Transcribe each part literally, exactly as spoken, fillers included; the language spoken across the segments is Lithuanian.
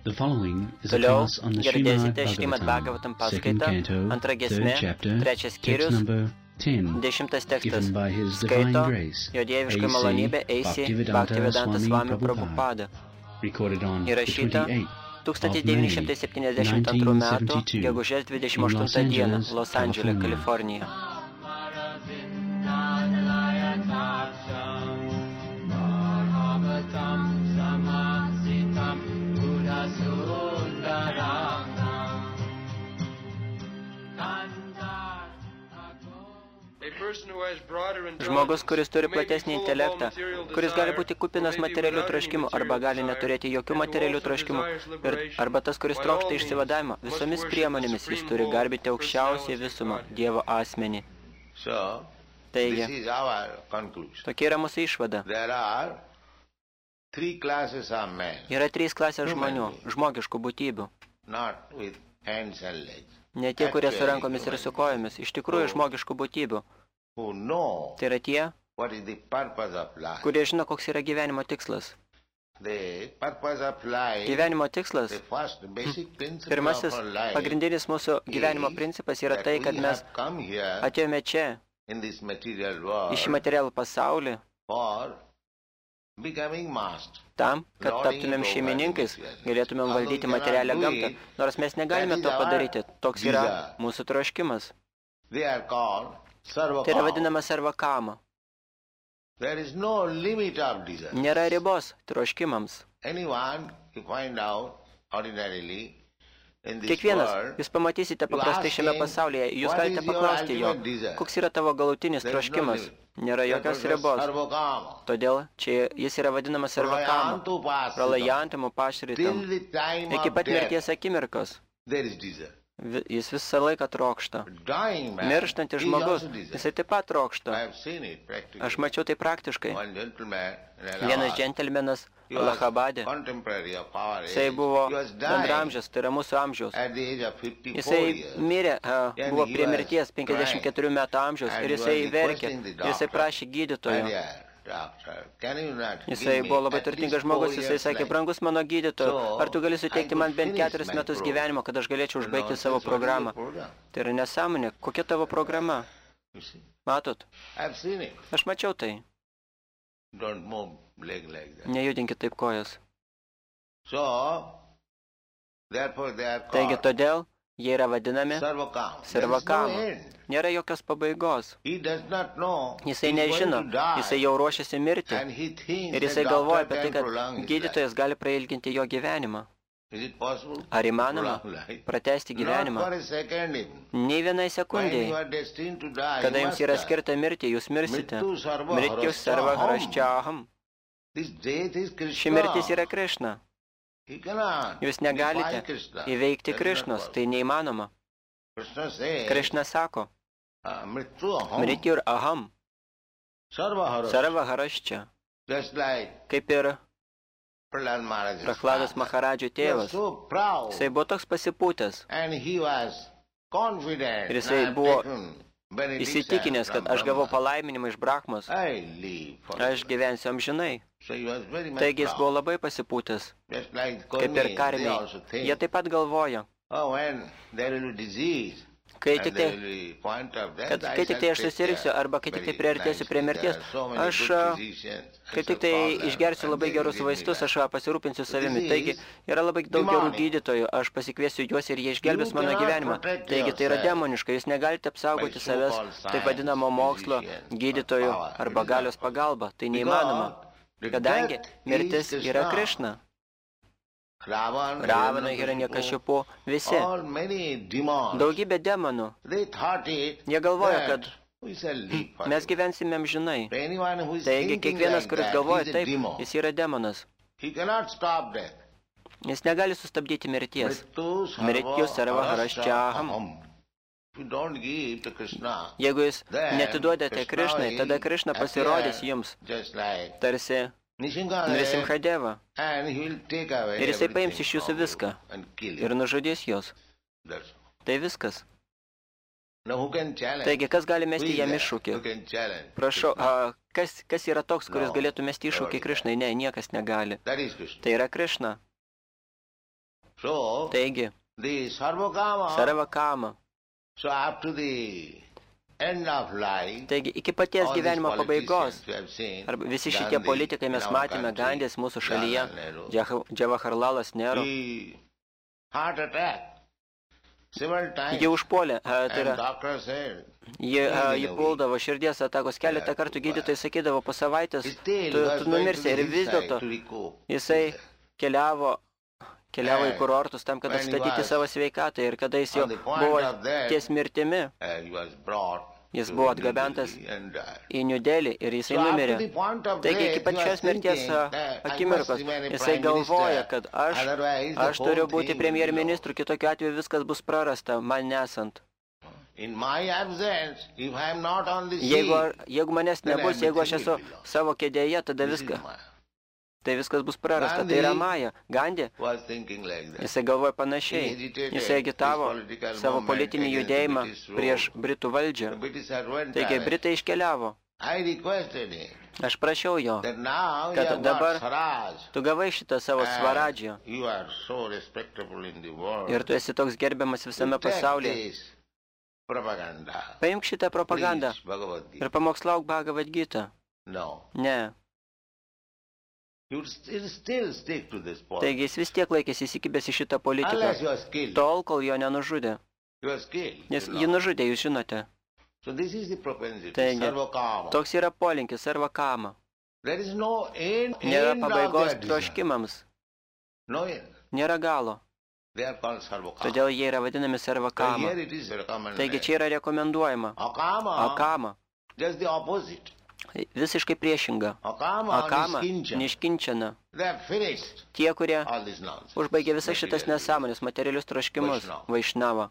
Toliau girdėsite Šrimad Bhagavatam paskaitą, antra giesmė, trečias skyrius, dešimtas tekstas. Skaito jo dieviškai malonybė Eisi Bhaktivedanta Swami Prabhupada. Įrašyta tūkstantis devyni šimtai septyniasdešimt antrų metų gegužės dvidešimt aštuntą dieną, Los Andžele, Kalifornija. Žmogus, kuris turi platesnį intelektą, kuris gali būti kupinas materialių troškimų arba gali neturėti jokių materialių troškimų, ir, arba tas, kuris trokšta išsivadavimą, visomis priemonėmis jis turi garbinti aukščiausiai visumą, Dievo asmenį. Taigi, tokia yra mūsų išvada. Yra trys klasės žmonių, žmogiškų būtybių. Ne tie, kurie su rankomis ir su kojomis, iš tikrųjų žmogiškų būtybių. Tai yra tie, kurie žino, koks yra gyvenimo tikslas. Gyvenimo tikslas, pirmasis pagrindinis mūsų gyvenimo principas yra tai, kad mes atėjome čia, į šį materialų pasaulį, tam, kad taptumėm šeimininkais, galėtumėm valdyti materialią gamtą, nors mes negalime to padaryti, toks yra mūsų troškimas. Tai yra vadinama sarvakama. Nėra ribos troškimams. Kiekvienas, jūs pamatysite paprastai šiame pasaulyje, jūs galite paklausti jo, koks yra tavo galutinis troškimas. Nėra jokios ribos. Todėl čia jis yra vadinamas sarvakama, pralajantamu pašritam. Iki pat mirties akimirkos. Jis visą laiką trokšta. Mirštantis žmogus, jisai taip pat trokšta. Aš mačiau tai praktiškai. Vienas džentelmenas Allahabade, jisai buvo bendramžis, tai yra mūsų amžiaus. Jisai mirė, buvo prie mirties, penkiasdešimt keturių metų amžiaus, ir jisai verkė, ir jisai prašė gydytojo. Jisai buvo labai turtingas žmogus, jisai sakė, brangus mano gydytojo, ar tu gali suteikti man bent keturis metus gyvenimo, kad aš galėčiau užbaigti savo programą. Tai yra nesąmonė. Kokia tavo programa? Matot? Aš mačiau tai. Nejudinkit taip kojas. Taigi todėl jie yra vadinami sarvakama. Nėra jokios pabaigos. Jisai nežino, jisai jau ruošiasi mirti. Ir jisai galvoja apie tai, kad gydytojas gali prailginti jo gyvenimą. Ar įmanoma pratęsti gyvenimą? Nei vienai sekundėjai. Kada jums yra skirta mirti, jūs mirsite. Mrityus sarva hrashčaham. Ši mirtis yra Krišna. Jūs negalite įveikti Krišnos, tai neįmanoma. Krišna sako, Mrityur aham, sarva haraščia. Kaip ir Prahladas Maharadžio tėvas. Jisai buvo toks pasipūtęs. Ir jisai buvo įsitikinęs, kad aš gavau palaiminimą iš Brahmos. Aš gyvensiu amžinai. Taigi jis buvo labai pasipūtęs. Kaip ir karmiai. Jie taip pat galvoja. Kai tik tai, kad, kai tik tai aš susirgsiu, arba kai tik tai priartėsiu prie mirties, aš kai tik tai išgersiu labai gerus vaistus, aš pasirūpinsiu savimi. Taigi, yra labai daug gerų gydytojų, aš pasikviesiu juos ir jie išgelbės mano gyvenimą. Taigi, tai yra demoniška, jūs negalite apsaugoti savęs, taip vadinamo mokslo, gydytojų arba galios pagalba. Tai neįmanoma, kadangi mirtis yra Krišna. Ravana, Hiranyakashipu, visi. Daugybė demonų. Jie galvoja, kad mes gyvensime amžinai. Taigi, kiekvienas, kuris galvoja taip, jis yra demonas. Jis negali sustabdyti mirties. Mrityus sarva hrashčaham. Jeigu jūs netiduodate Krišnai, tada Krišna pasirodys jums. Tarsi Nrisimhadeva. Ir jisai paims iš jūsų viską ir nužudys jos. Tai viskas. Taigi, kas gali mesti jam iššūkį? Prašau, a, kas, kas yra toks, kuris galėtų mesti iššūkį Krišnai? Ne, niekas negali. Tai yra Krišna. Taigi, sarva kama. Taigi, iki paties gyvenimo pabaigos, arba visi šitie politikai mes matėme Gandės mūsų šalyje, Džavaharlalas Nehru, jie užpuolė, tai yra, jie, jie puldavo širdies atakos, keletą kartų gydytojai sakydavo po savaitės, tu, tu numirsi ir vis dėlto jisai keliavo, keliavo į kurortus tam, kad atstatyti savo sveikatą ir kada jis jau buvo ties mirtimi, jis buvo atgabentas į New Delhi ir jisai numirė. Taigi iki pačios mirties akimirkos jisai galvoja, kad aš, aš turiu būti premjerministru, kitokiu atveju viskas bus prarasta, man nesant. Jeigu, jeigu manęs nebus, jeigu aš esu savo kėdėje, tada viską. Tai viskas bus prarasta. Tai yra Maja. Gandhi, jisai galvoja panašiai. Jisai agitavo savo politinį judėjimą prieš Britų valdžią. Taigi Britai iškeliavo. Aš prašiau jo, kad dabar tu gavai šitą savo Svaradžią ir tu esi toks gerbiamas visame pasaulyje. Paimk šitą propagandą ir pamokslauk Bhagavad Gita. Ne. Taigi jis vis tiek laikėsi įsikibęs į šitą politiką, tol, kol jo nenužudė. Nes jį nužudė, jūs žinote. Taigi, toks yra polinkis, sarva kama. Nėra pabaigos troškimams. Nėra galo. Todėl jie yra vadinami sarva kama. Taigi čia yra rekomenduojama. Akama. Visiškai priešinga. Akama, neiškinčiana. Tie, kurie užbaigė visas šitas nesąmonės, materialius troškimus, vaišnava.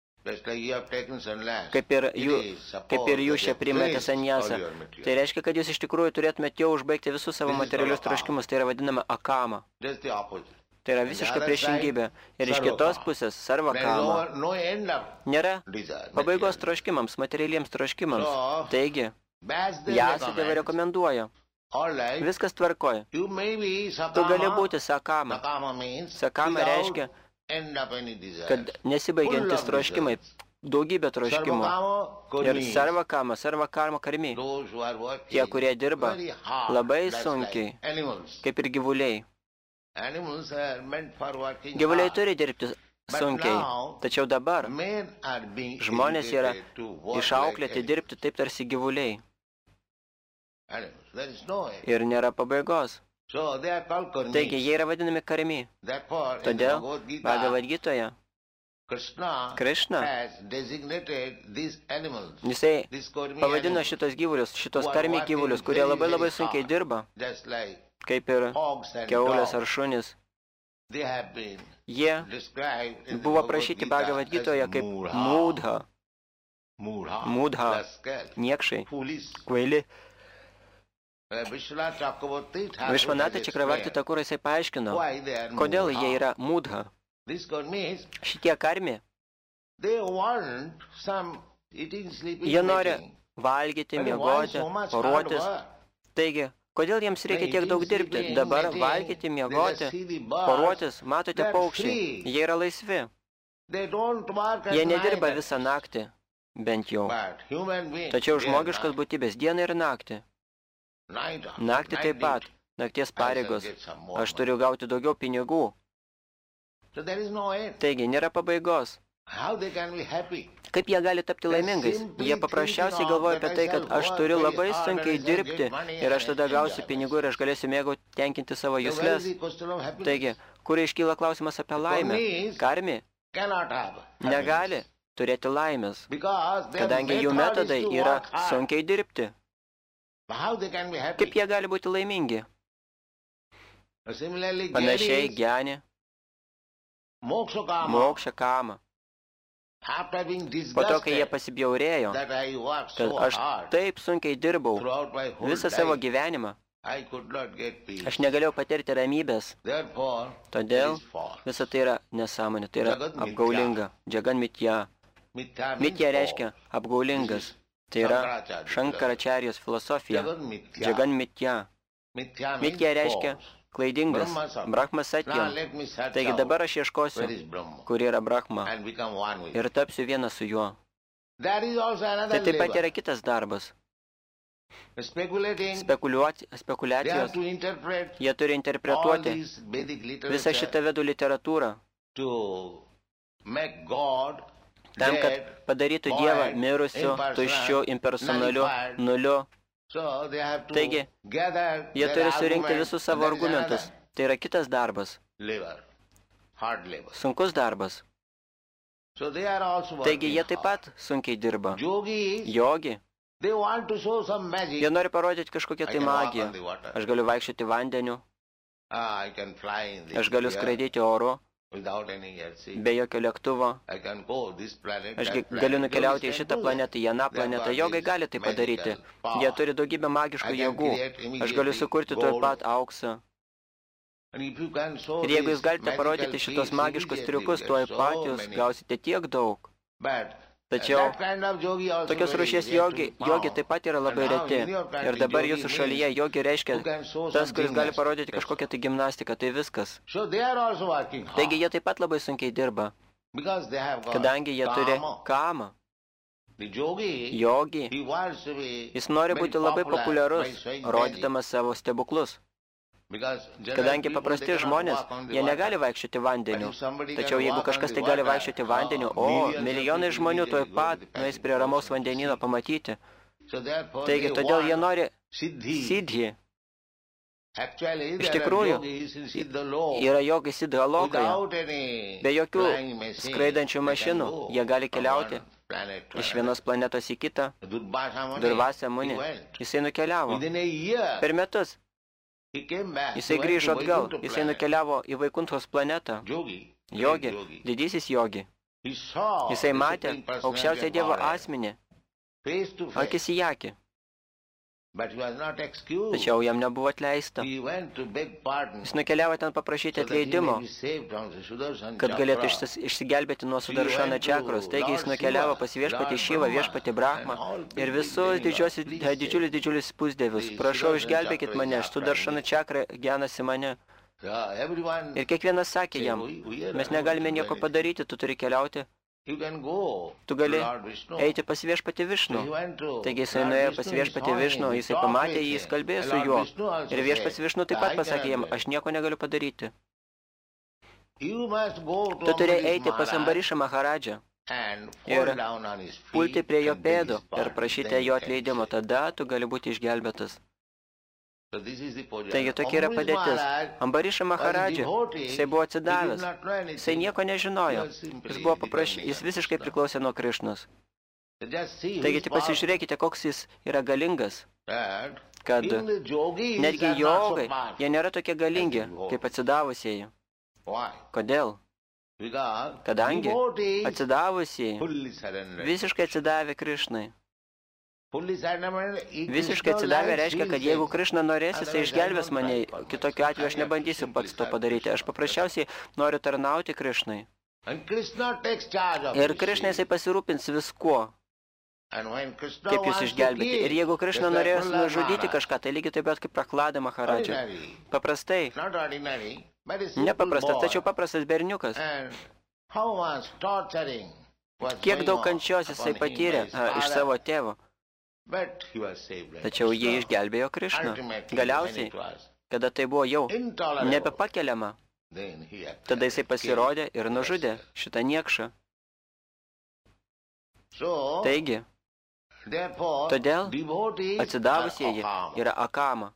Kaip ir, jų, kaip ir jūs čia priimate sanjasą. Tai reiškia, kad jūs iš tikrųjų turėtumėte jau užbaigti visus savo materialius troškimus. Tai yra vadinama akama. Tai yra visiška priešingybė. Ir iš kitos pusės, sarva kama. Nėra pabaigos troškimams, materialiems troškimams. Taigi, Jasadeva rekomenduoja. Viskas tvarkoja. Tu gali būti sakama. Sakama reiškia, kad nesibaigiantis troškimai, daugybė troškimų. Ir sarva kama, sarva karma karmi. Tie, kurie dirba labai sunkiai, kaip ir gyvuliai. Gyvuliai turi dirbti sunkiai. Tačiau dabar žmonės yra išauklėti dirbti taip tarsi gyvuliai. Ir nėra pabaigos. Taigi, jie yra vadinami karmi. Todėl Bhagavad Gitoje Krishna, jisai pavadino šitos gyvulius, šitos karmi gyvulius, kurie labai labai sunkiai dirba, kaip ir kiaulės ar šunys. Jie buvo aprašyti Bhagavad Gitoje kaip mūdha, mūdha, niekšai, kvaili. Višvanata Čakravarti Thakur jisai paaiškino, kodėl jie yra mūdha. Šitie karmi, jie nori valgyti, miegoti, poruotis. Taigi, kodėl jiems reikia tiek daug dirbti? Dabar valgyti, miegoti, poruotis, matote paukščiai, jie yra laisvi. Jie nedirba visą naktį, bent jau. Tačiau žmogiškas būtybės dieną ir naktį. Naktį taip pat, nakties pareigos. Aš turiu gauti daugiau pinigų. Taigi, nėra pabaigos. Kaip jie gali tapti laimingais? Jie paprasčiausiai galvoja apie tai, kad aš turiu labai sunkiai dirbti ir aš tada gausiu pinigų ir aš galėsiu mėgauti tenkinti savo juslės. Taigi, kur iškyla klausimas apie laimę? Karmi negali turėti laimės, kadangi jų metodai yra sunkiai dirbti. Kaip jie gali būti laimingi? Panašiai Gyani, moksha kama. Po to, kai jie pasibjaurėjo, kad aš taip sunkiai dirbau visą savo gyvenimą, aš negalėjau patirti ramybės. Todėl visa tai yra nesąmonė, tai yra apgaulinga. Džagan mitja. Mitja reiškia apgaulingas. Tai yra Šankaračarijos filosofija. Džagan mitja. Mitja reiškia klaidingas. Brahma Satyam. Taigi dabar aš ieškosiu, kur yra Brahma, ir tapsiu vienas su juo. Tai taip pat yra kitas darbas. Spekulacijos. Jie turi interpretuoti visą šitą vedų literatūrą, tam, kad padarytų Dievą mirusiu, tuščiu, impersonaliu, nuliu. Taigi, jie turi surinkti visus savo argumentus. Tai yra kitas darbas. Sunkus darbas. Taigi, jie taip pat sunkiai dirba. Jogi. Jie nori parodyti kažkokią tai magiją. Aš galiu vaikščioti vandeniu. Aš galiu skraidyti oru. Be jokio lėktuvo. Aš galiu nukeliauti į šitą planetą, į aną planetą. Jogai gali tai padaryti. Jie turi daugybę magiškų jėgų. Aš galiu sukurti tuoj pat auksą. Ir jeigu jūs galite parodyti šitos magiškus triukus, tuoj pat jūs gausite tiek daug. Tačiau tokios rūšies jogi, jogi taip pat yra labai reti. Ir dabar jūsų šalyje jogi reiškia tas, kuris gali parodyti kažkokią tai gimnastiką, tai viskas. Taigi jie taip pat labai sunkiai dirba, kadangi jie turi kamą. Jogi, jis nori būti labai populiarus, rodydamas savo stebuklus. Kadangi paprasti žmonės, jie negali vaikščioti vandeniu. Tačiau jeigu kažkas tai gali vaikščioti vandeniu, o milijonai žmonių tuoj pat nueis prie ramaus vandenyno pamatyti. Taigi, todėl jie nori siddhi. Iš tikrųjų, yra jogai siddhalokoje. Be jokių skraidančių mašinų jie gali keliauti iš vienos planetos į kitą. Durvasa Muni. Jisai nukeliavo. Per metus. Jisai grįžo atgal, jisai nukeliavo į Vaikunthos planetą. Jogi, didysis jogi. Jisai matė aukščiausią Dievo asmenį, akis į akį. Tačiau jam nebuvo atleista. Jis nukeliavo ten paprašyti atleidimo, kad galėtų išsigelbėti nuo Sudaršana čakros. Taigi jis nukeliavo pas viešpatį Šivą, viešpatį Brahmą ir visus didžiulius didžiulius pusdievius. Prašau, išgelbėkit mane, Sudaršana čakra genasi mane. Ir kiekvienas sakė jam, mes negalime nieko padaryti, tu turi keliauti. Tu gali eiti pas viešpatį Višnu. Taigi jisai nuėjo pas viešpatį Višnu, jisai pamatė jį, jis kalbėjo su juo. Ir viešpats Višnu taip pat pasakė jam, aš nieko negaliu padaryti. Tu turi eiti pas Ambarišą Maharadžą ir pulti prie jo pėdų ir prašyti jo atleidimo, tada tu gali būti išgelbėtas. Taigi tokia yra padėtis. Ambariša Maharadža, jisai buvo atsidavęs, jisai nieko nežinojo, jis buvo paprašy, jis visiškai priklausė nuo Krišnos. Taigi tik pasižiūrėkite, koks jis yra galingas, kad netgi jogai, jie nėra tokie galingi, kaip atsidavusieji. Kodėl? Kadangi atsidavusieji visiškai atsidavė Krišnai. Visiškai atsidavę reiškia, kad jeigu Krišna norės, jisai išgelbės mane, kitokiu atveju aš nebandysiu pats to padaryti. Aš paprasčiausiai noriu tarnauti Krišnai. Ir Krišna jisai pasirūpins viskuo, kaip jūs išgelbėti. Ir jeigu Krišna norės nužudyti kažką, tai lygiai taip pat kaip Prahlada Maharadža. Paprastai, nepaprastas, tačiau paprastas berniukas. Kiek daug kančios jisai patyrė a, iš savo tėvo. Tačiau jie išgelbėjo Krišną. Galiausiai, kada tai buvo jau nebepakeliama, tada jisai pasirodė ir nužudė šitą niekšą. Taigi, todėl atsidavusieji yra akama.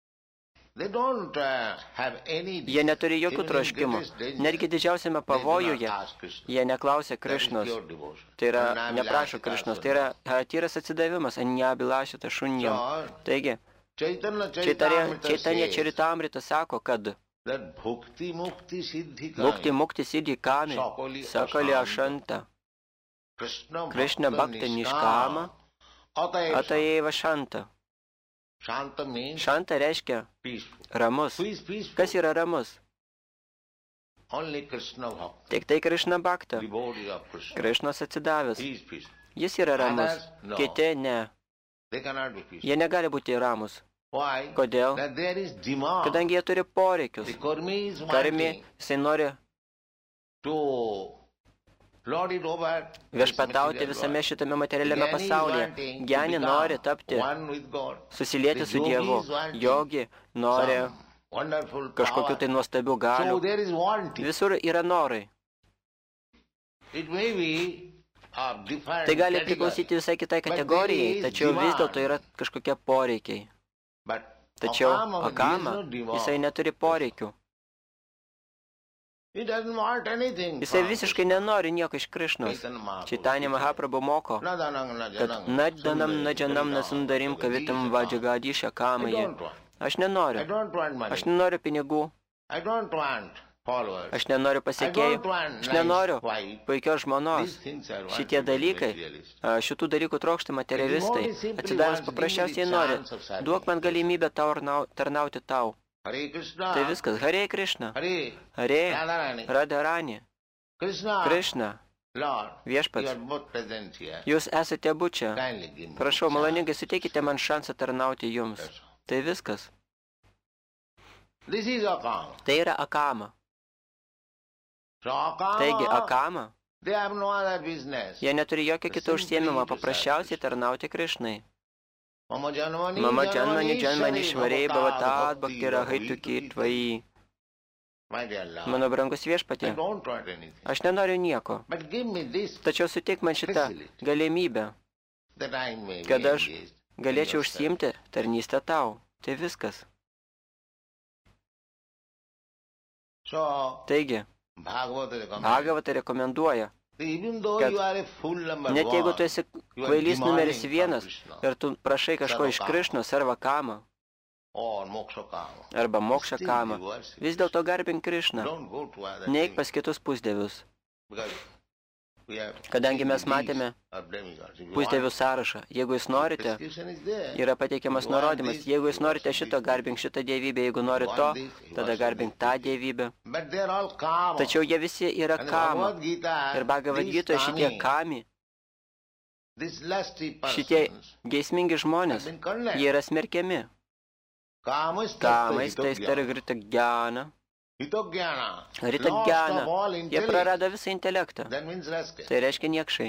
Jie neturi jokių troškimų. Netgi didžiausiame pavojuje jie neklausia Krišnos. Tai yra, neprašo Krišnos. Tai yra tyras atsidavimas, anjabilašita šunjam. Taigi, Čaitanė Čaritamrita sako, kad Bhukti mukti siddhi kami sakali ašanta Krishna bhakta nishkama atayeva šanta. Šanta reiškia ramus. Kas yra ramus? Tik tai Krišna bhakta. Krišnos atsidavęs. Jis yra ramus. Kiti ne. Jie negali būti ramus. Kodėl? Kadangi jie turi poreikius. Karmi, jisai nori viešpatauti visame šitame materialiame pasaulyje. Geni nori tapti, susilieti su Dievu. Jogi nori kažkokių tai nuostabių galių. Visur yra norai. Tai gali priklausyti visai kitai kategorijai, tačiau vis dėlto yra kažkokie poreikiai. Tačiau Akama, jisai neturi poreikių. Jisai visiškai nenori nieko iš Krišnos. Chaitanya Mahaprabhu moko, kad naddanam nadžanam nasundarim kavitam vadžigadysha kamaje. Aš nenoriu. Aš nenoriu pinigų. Aš nenoriu pasiekėjų. Aš nenoriu puikios žmonos. Šitie dalykai, šitų dalykų trokšta materialistai. Atsidavęs paprasčiausiai nori. Duok man galimybę tau tarnauti tau. Tai viskas. Hare Krishna. Hare Radharani. Krishna. Viešpats. Jūs esate abu čia. Prašau, maloningai suteikite man šansą tarnauti jums. Tai viskas. Tai yra Akama. Taigi, Akama, jie neturi jokio kito užsiėmimo, paprasčiausiai tarnauti Krišnai. Mama janmani janmani švariai bhavatad bhaktira haitu kitvai. Mano brangus viešpatie, aš nenoriu nieko, tačiau suteik man šitą galimybę, kad aš galėčiau užsiimti tarnystę tau. Tai viskas. Taigi, Bhagavata rekomenduoja, kad net jeigu tu esi kvailys numeris vienas ir tu prašai kažko iš Krišnos arba Kama, arba Mokša Kama, vis dėlto garbink Krišną, neik pas kitus pusdievius. Kadangi mes matėme pusdievių sąrašą, jeigu jūs norite, yra pateikiamas nurodymas, jeigu jūs norite šito, garbink šitą dievybę, jeigu nori to, tada garbink tą dievybę. Tačiau jie visi yra Kama. Ir Bhagavad Gitoje šitie Kami, šitie geismingi žmonės, jie yra smerkiami. Kamais tai tari Rita Gyana. Rita Gyana. Jie prarado visą intelektą. Tai reiškia niekšai.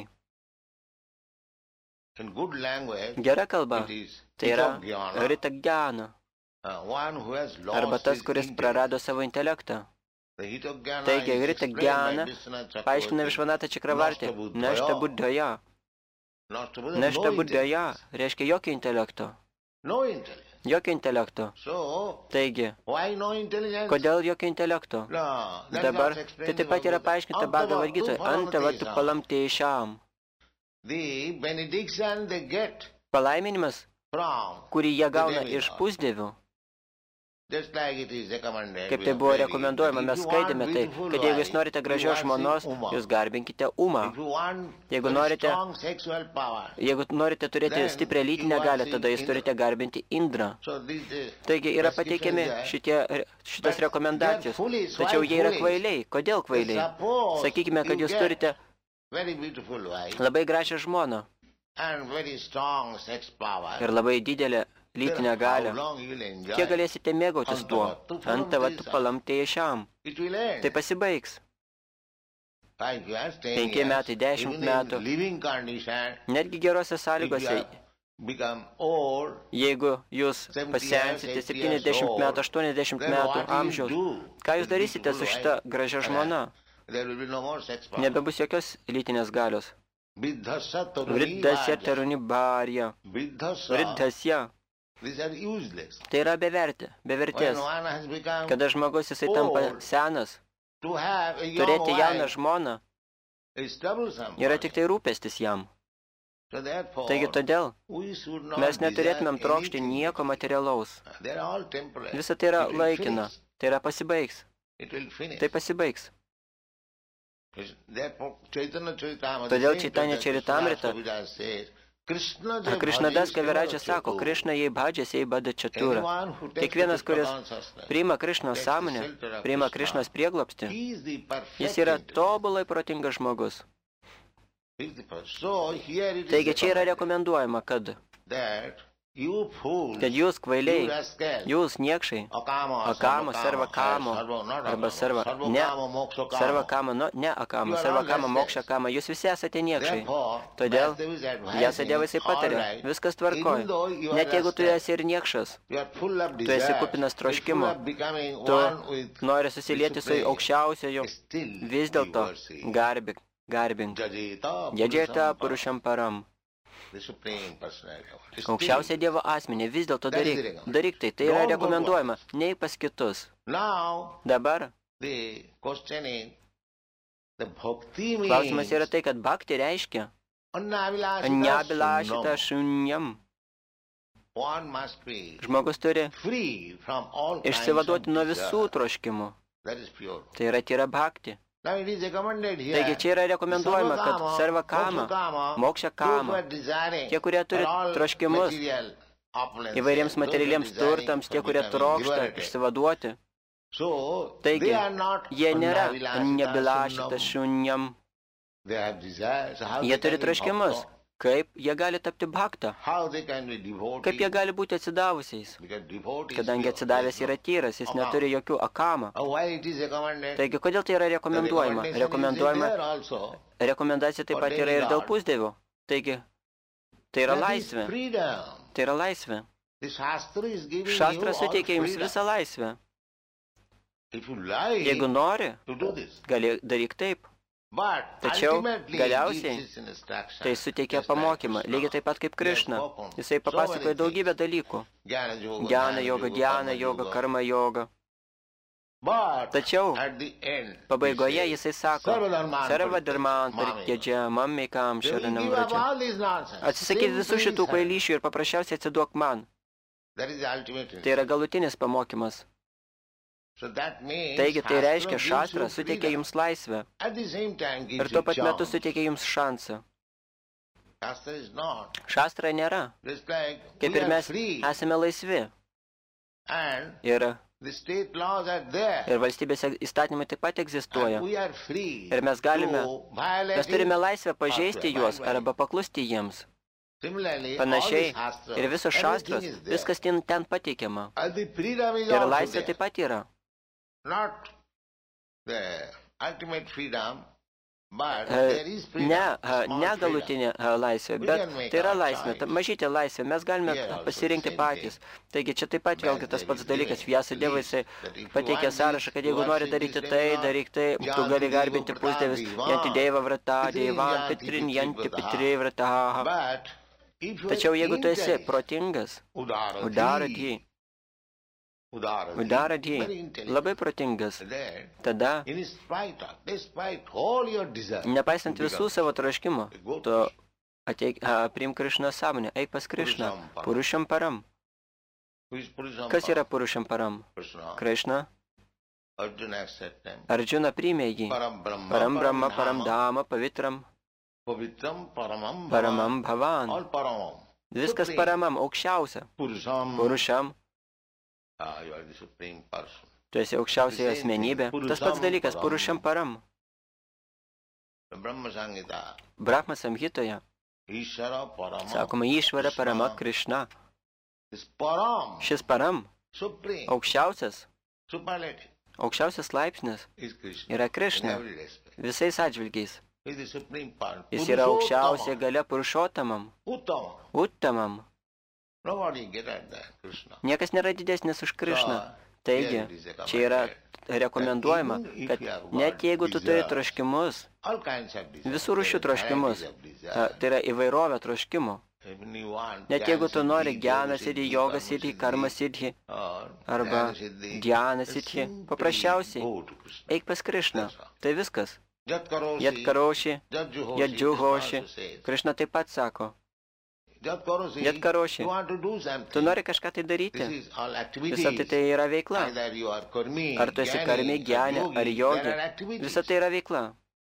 Gera kalba. Tai yra Rita Gyana. Arba tas, kuris prarado savo intelektą. Taigi, Rita Gyana paaiškina Višvanata Čakravartį. Nešta Buddhaya. Nešta Buddhaya reiškia jokio intelekto. Jokio intelekto. Taigi, kodėl jokio intelekto? Dabar, tai taip pat yra paaiškinta Bhagavad Gitoje. Antavatu palam teišam. Palaiminimas, kurį jie gauna iš pusdievių, kaip tai buvo rekomenduojama, mes skaitėme tai, kad jeigu jūs norite gražios žmonos, jūs garbinkite Umą. Jeigu norite, jeigu norite turėti stiprią lytinę galią, tada jūs turite garbinti Indrą. Taigi yra pateikiami šitie, šitas rekomendacijos. Tačiau jie yra kvailiai. Kodėl kvailiai? Sakykime, kad jūs turite labai gražią žmoną ir labai didelę lytinę galią. Kiek galėsite mėgautis tuo? Antavatu palam teišam. Tai pasibaigs. Penki metai, dešimt metų. Netgi gerose sąlygose, jeigu jūs pasensite septyniasdešimt metų, aštuoniasdešimt metų amžiaus, ką jūs darysite su šita gražia žmona? Nebebus jokios lytinės galios. Vriddasya taruni bharya. Vriddasya. Tai yra bevertė, bevertės. Kada žmogus jisai tampa senas, turėti jauną žmoną yra tik tai rūpestis jam. Taigi todėl mes neturėtumėm trokšti nieko materialaus. Visa tai yra laikina, tai yra pasibaigs. Tai pasibaigs. Todėl Chaitanya Charitamrita Krišnadas Kaviradža sako, Krišna jei bhadžės, jei bada čatūra. Kiekvienas, kuris priima Krišnos sąmonę, priima Krišnos prieglobstį, jis yra tobulai protingas žmogus. Taigi čia yra rekomenduojama, kad kad jūs kvailiai, jūs niekšai, akama, sarva kamo, arba sarva, ne, sarva kamo, no, ne akama, sarva kamo, mokša kamo, jūs visi esate niekšai. Todėl, Vyasadeva jisai patarė, viskas tvarkoja. Net jeigu tu esi ir niekšas, tu esi kupinas troškimo, tu nori susilieti su aukščiausioju, vis dėlto garbink, garbink. Jadžeta purušam param. Aukščiausia Dievo asmenė, vis dėlto daryk, daryk tai, tai yra rekomenduojama, nei pas kitus. Dabar klausimas yra tai, kad bhakti reiškia anyabilašita šunyam. Žmogus turi išsivaduoti nuo visų troškimų. Tai yra tyra bhakti. Taigi čia yra rekomenduojama, kad sarva kama, mokša kama, tie, kurie turi troškimus įvairiems materialiems turtams, tie, kurie trokšta išsivaduoti. Taigi, jie nėra nebilašita šunyam. Jie turi troškimus. Kaip jie gali tapti bhaktą? Kaip jie gali būti atsidavusiais? Kadangi atsidavęs yra tyras, jis neturi jokių akama. Taigi, kodėl tai yra rekomenduojama? Rekomenduojama, rekomendacija taip pat yra ir dėl pusdievių. Taigi, tai yra laisvė. Tai yra laisvė. Šastras suteikia jums visą laisvę. Jeigu nori, gali daryk taip. Tačiau galiausiai tai suteikia pamokymą, lygiai taip pat kaip Krišna. Jisai papasakoja daugybę dalykų. Gyana joga, gyana joga, karma joga. Tačiau pabaigoje jisai sako, sarva dharman parityaja mamekam sharanam vraja. Atsisakyti visų šitų kvailyšių ir paprasčiausiai atsiduok man. Tai yra galutinis pamokymas. Taigi tai reiškia, šastra suteikia jums laisvę ir tuo pat metu suteikia jums šansą. Šastra nėra. Kaip ir mes esame laisvi. Ir, ir valstybės įstatymai taip pat egzistuoja. Ir mes galime, mes turime laisvę pažeisti juos arba paklusti jiems. Panašiai ir visos šastros, viskas ten, ten pateikiama. Ir laisvė taip pat yra. Ne, ne galutinė laisvė, bet tai yra laisvė, mažytė laisvė, mes galime pasirinkti patys. Taigi čia taip pat vėlgi tas pats dalykas, Vyasadeva jisai pateikė sąrašą, kad jeigu nori daryti tai, daryk tai, tu gali garbinti pusdievis, janti deiva vrata, deivan pitrin, janti pitri vrata. Tačiau jeigu tu esi protingas, udaradhi, udaradhi, labai protingas, tada, nepaisant visų savo troškimų, tu ateik, a, priimk Krišnos sąmonę, eik pas Krišną, purušam param. Kas yra purušam param? Krišna? Arjuna priėmė jį. Param brahma, param dama, pavitram. Paramam bhavan. Viskas paramam, aukščiausia. Purušam. Tu esi aukščiausia asmenybė. Tas pats dalykas, purušam param. Brahma Samhitoje sakoma, Išvara parama Krišna. Šis param, aukščiausias, aukščiausias laipsnis yra Krišna visais atžvilgiais. Jis yra aukščiausia galia purušotamam, uttamam. Niekas nėra didesnis už Krišną. Taigi, čia yra rekomenduojama, kad net jeigu tu turi troškimus, visų rūšių troškimus, tai yra įvairovė troškimų, net jeigu tu nori gyana siddhi, yoga siddhi, karma siddhi arba dhyana siddhi, paprasčiausiai eik pas Krišną. Tai viskas. Jat karoši, jat džuhoši. Krišna taip pat sako. Jat karoši. Tu nori kažką tai daryti. Visa tai tai yra veikla. Ar tu esi karmi, gyane, ar jogi. Visa tai yra veikla.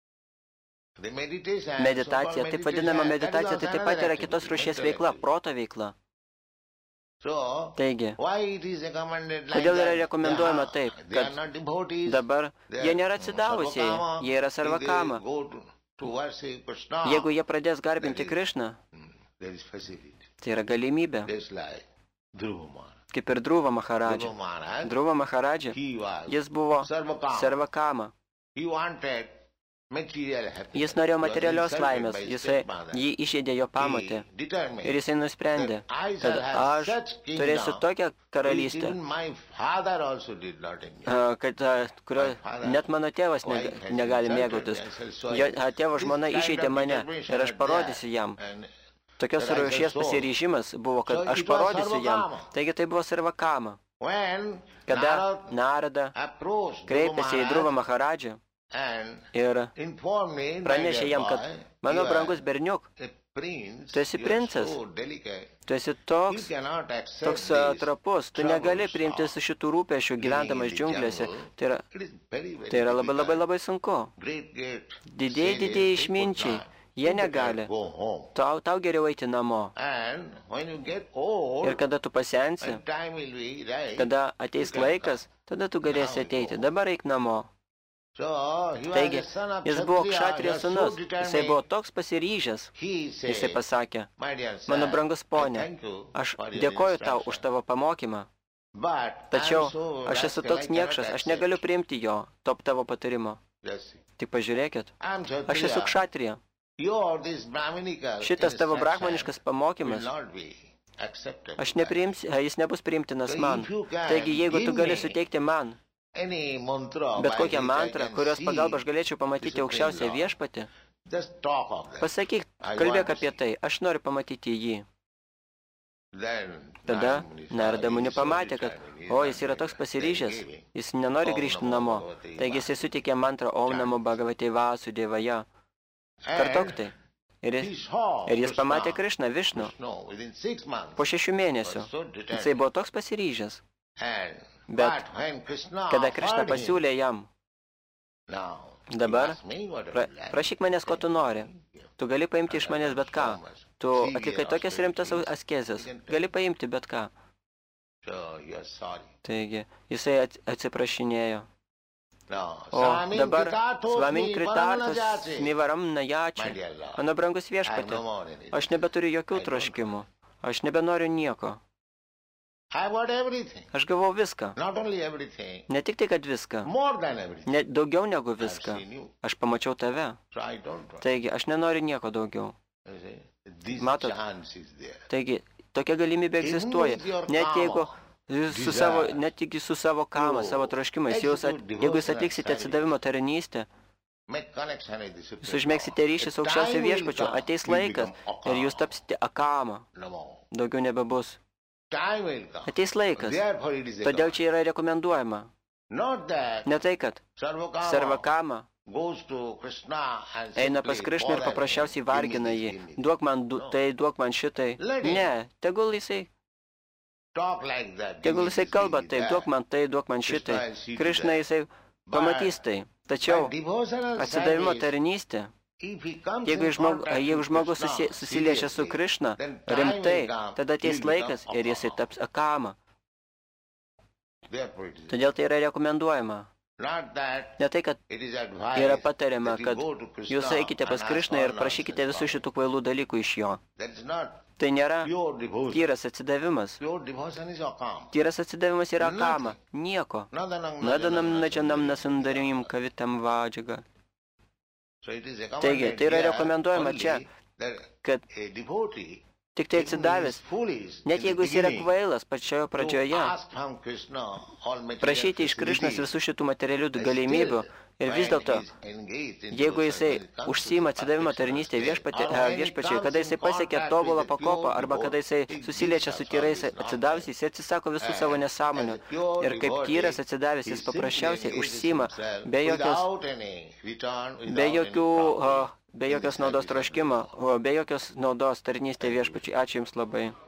Meditacija, taip vadinama meditacija, tai taip pat yra kitos rūšies veikla, proto veikla. Taigi, kodėl yra rekomenduojama taip, kad dabar jie nėra atsidavusieji, jie yra sarvakama. Jeigu jie pradės garbinti Krišną, Tai yra galimybė. Kaip ir Dhruva Maharadža. Dhruva Maharadža, jis buvo Sarvakama. Jis norėjo materialios laimės, jisai jį išėdė jo pamotė. Ir jisai nusprendė, kad aš turėsiu tokią karalystę, kad, kurio net mano tėvas negali mėgautis. Jo tėvo žmona išėdė mane ir aš parodysiu jam. Tokios rūšies pasiryžimas buvo, kad aš parodysiu jam. Taigi tai buvo Sarvakama. Kada Narada kreipėsi į Dhruva Maharadžą ir pranešė jam, kad mano brangus berniuk, tu esi princas, tu esi toks, toks trapus, tu negali priimti su šitų rūpešių gyvendamas džiunglėse. Tai yra, tai yra labai labai labai sunku. Didieji, didieji išminčiai, jie negali. Tau, tau geriau eiti namo. Ir kada tu pasensi, kada ateis laikas, tada tu galėsi ateiti. Dabar eik namo. Taigi, jis buvo kšatrijos sūnus, jisai buvo toks pasiryžęs, jisai pasakė, mano brangus ponė, aš dėkoju tau už tavo pamokymą, tačiau aš esu toks niekšas, aš negaliu priimti jo, top tavo patarimo. Tik pažiūrėkit, aš esu kšatrija. Šitas tavo brahmaniškas pamokymas, aš nepriimsiu, jis nebus priimtinas man. Taigi, jeigu tu gali suteikti man bet kokią mantrą, kurios pagalba aš galėčiau pamatyti aukščiausią viešpatį, pasakyk, kalbėk apie tai, aš noriu pamatyti jį. Tada Narada Muni pamatė, kad, o, jis yra toks pasiryžęs, jis nenori grįžti namo, taigi jis suteikė mantrą Om Namo Bhagavate Vasudevaya. Kartok tai. Ir jis, ir jis pamatė Krišną, Višnu, po šešių mėnesių. Jisai buvo toks pasiryžęs. Bet kada Krišna pasiūlė jam, dabar pra, prašyk manęs, ko tu nori. Tu gali paimti iš manęs bet ką. Tu atlikai tokias rimtas askezes. Gali paimti bet ką. Taigi, jisai atsiprašinėjo. O dabar Svamin Kritartas Nivaram Najačia. Mano brangus viešpatė, aš nebeturiu jokių troškimų. Aš nebenoriu nieko. Aš gavau viską. Ne tik tai, kad viską. Ne, daugiau negu viską. Aš pamačiau tave. Taigi, aš nenoriu nieko daugiau. Matot? Taigi, tokia galimybė egzistuoja. Net jeigu su savo, net tik su savo kama, savo troškimais, jūs at, jeigu jūs atliksite atsidavimo tarnystę, jūs užmėgsite ryšį su aukščiausio viešpačiu, ateis laikas ir jūs tapsite akama. Daugiau nebebus. Ateis laikas, todėl čia yra rekomenduojama. Ne tai, kad Sarvakama eina pas Krišną ir paprasčiausiai vargina jį. Duok man tai, duok man šitai. Ne, tegul jisai, tegul jisai kalba taip, duok man tai, duok man šitai. Krišna jisai pamatys tai. Tačiau atsidavimo tarnystė, Jeigu, žmog, jeigu žmogus susi, susiliečia su Krišna rimtai, tada ateis laikas ir jisai taps akama. Todėl tai yra rekomenduojama. Ne tai, kad yra patariama, kad jūs eikite pas Krišną ir prašykite visų šitų kvailų dalykų iš jo. Tai nėra tyras atsidavimas. Tyras atsidavimas yra akama. Nieko. Nadanam načianam nasundarim kavitam vadžiga. Taigi, tai yra rekomenduojama čia, kad tik tai atsidavęs, net jeigu jis yra kvailas pačioje pradžioje, prašyti iš Krišnos visų šitų materialių galimybių ir vis dėlto, jeigu jisai užsiima atsidavimo tarnystę viešpačiai, kada jisai pasiekia tobulą pakopą arba kada jisai susiliečia su tyrais atsidavęs, jis atsisako visų savo nesąmonių ir kaip tyras atsidavęs, jis paprasčiausiai užsiima be jokios, be jokių, be jokios naudos troškimo, be jokios naudos tarnystė viešpačiai. Ačiū Jums labai.